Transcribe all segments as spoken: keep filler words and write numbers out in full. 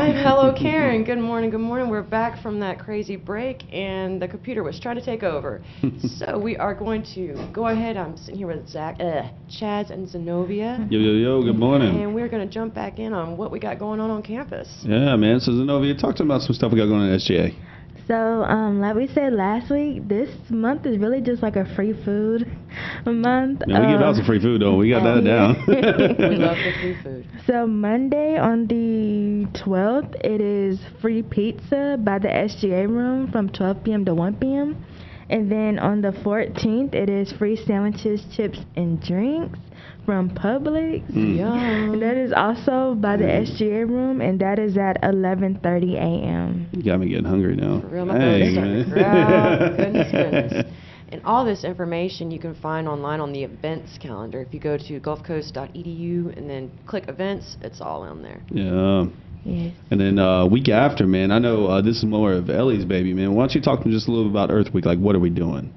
I'm Hello Karen. Good morning, good morning. We're back from that crazy break, and the computer was trying to take over. So we are going to go ahead. I'm sitting here with Zach, uh, Chaz, and Zenobia. Yo, yo, yo, good morning. And we're going to jump back in on what we got going on on campus. Yeah, man. So Zenobia, talk to me about some stuff we got going on at S G A. So, um, like we said last week, this month is really just like a free food month. Yeah, we um, give out some free food, though. We got that down. We love the free food. So, Monday on the twelfth, it is free pizza by the S G A room from twelve p.m. to one p.m. And then on the fourteenth, it is free sandwiches, chips, and drinks from Publix. Mm. Yum. That is also by the S G A room, and that is at eleven thirty a.m. You got me getting hungry now. For real, my Hey, throat's starting to man. growl. Goodness, goodness. And all this information you can find online on the events calendar. If you go to gulf coast dot e d u and then click events, it's all on there. Yeah. Yes. And then uh, week after, man, I know uh, this is more of Ellie's baby, man. Why don't you talk to me just a little bit about Earth Week? Like, what are we doing?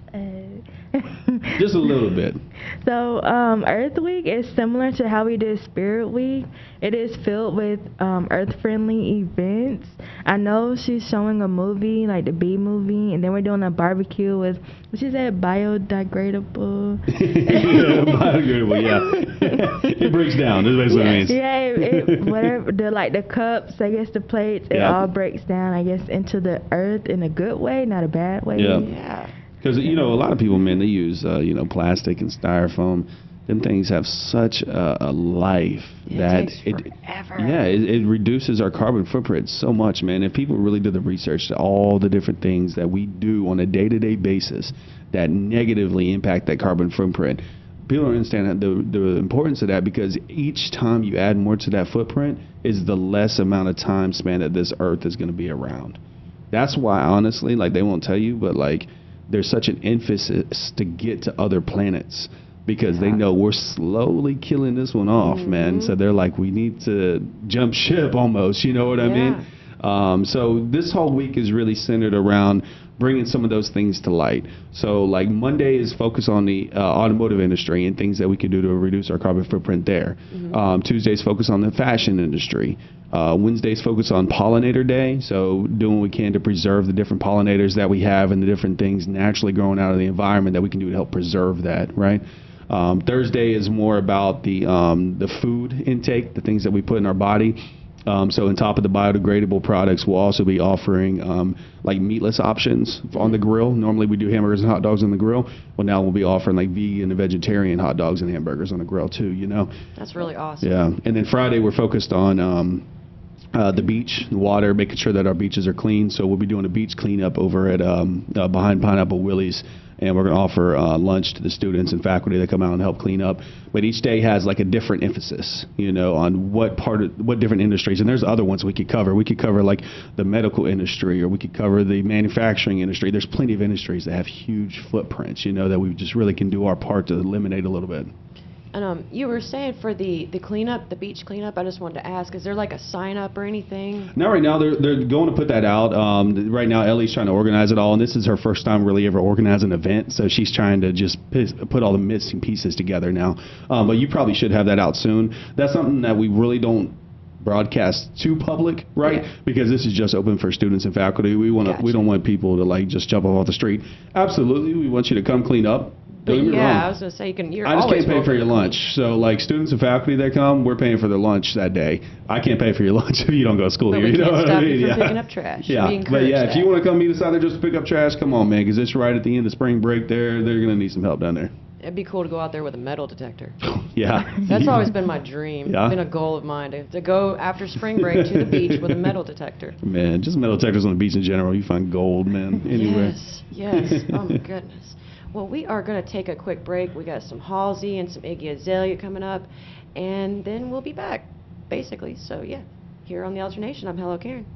Uh, Just a little bit. So, um, Earth Week is similar to how we did Spirit Week. It is filled with um, Earth-friendly events. I know she's showing a movie, like the Bee movie, and then we're doing a barbecue with, what she said, biodegradable. Yeah, biodegradable, yeah. It breaks down. That's basically what it means. Yeah, it, it, whatever, the, like the cups, I guess the plates, it Yeah. all breaks down, I guess, into the earth in a good way, not a bad way. Yeah. Yeah. Because, you know, a lot of people, man, they use, uh, you know, plastic and styrofoam. Them things have such a, a life It that takes it, forever. yeah, it, it reduces our carbon footprint so much, man. If people really did the research to all the different things that we do on a day-to-day basis that negatively impact that carbon footprint, people don't understand the, the importance of that, because each time you add more to that footprint is the less amount of time span that this earth is going to be around. That's why, honestly, like, they won't tell you, but, like, there's such an emphasis to get to other planets, because they know we're slowly killing this one off, Mm-hmm. man. So they're like, we need to jump ship almost, you know what I Yeah. mean? Um, so this whole week is really centered around bringing some of those things to light. So, like, Monday is focused on the uh, automotive industry and things that we can do to reduce our carbon footprint there. Mm-hmm. Um, Tuesday's focus on the fashion industry. Uh, Wednesday's focus on Pollinator Day, so doing what we can to preserve the different pollinators that we have and the different things naturally growing out of the environment that we can do to help preserve that, right? Um, Thursday is more about the um, the food intake, the things that we put in our body. Um, so on top of the biodegradable products, we'll also be offering um, like meatless options on the grill. Normally we do hamburgers and hot dogs on the grill. Well, now we'll be offering like vegan and vegetarian hot dogs and hamburgers on the grill too, you know? That's really awesome. Yeah. And then Friday we're focused on um, uh, the beach, the water, making sure that our beaches are clean. So we'll be doing a beach cleanup over at um, uh, behind Pineapple Willie's. And we're going to offer uh, lunch to the students and faculty that come out and help clean up. But each day has like a different emphasis, you know, on what part of what different industries. And there's other ones we could cover. We could cover like the medical industry, or we could cover the manufacturing industry. There's plenty of industries that have huge footprints, you know, that we just really can do our part to eliminate a little bit. And um, you were saying for the, the cleanup, the beach cleanup, I just wanted to ask, is there like a sign up or anything? Now, right now, they're they're going to put that out. Um, right now, Ellie's trying to organize it all, and this is her first time really ever organizing an event, so she's trying to just piss, put all the missing pieces together now. Um, but you probably should have that out soon. That's something that we really don't broadcast to public, right? Yeah. Because this is just open for students and faculty. We want to. Gotcha. We don't want people to like just jump off the street. Absolutely, we want you to come clean up. Don't get me yeah, wrong. I was going to say, you can, you're I just always can't pay for welcome your to lunch. So, like, students and faculty that come, we're paying for their lunch that day. I can't pay for your lunch if you don't go to school But here. we You know can't what stop I mean? you from yeah. picking up trash. Yeah, We but encourage yeah, if that. you want to come meet us out there just to pick up trash, come on, man, because it's right at the end of spring break. There, they're gonna need some help down there. It'd be cool to go out there with a metal detector. Yeah, That's always been my dream. Yeah? It's been a goal of mine to, to go after spring break to the beach with a metal detector. Man, just metal detectors on the beach in general. You find gold, man. Anywhere. Yes, yes. Oh my goodness. Well, we are going to take a quick break. We got some Halsey and some Iggy Azalea coming up, and then we'll be back, basically. So yeah, here on the Alternation, I'm Hello Karen.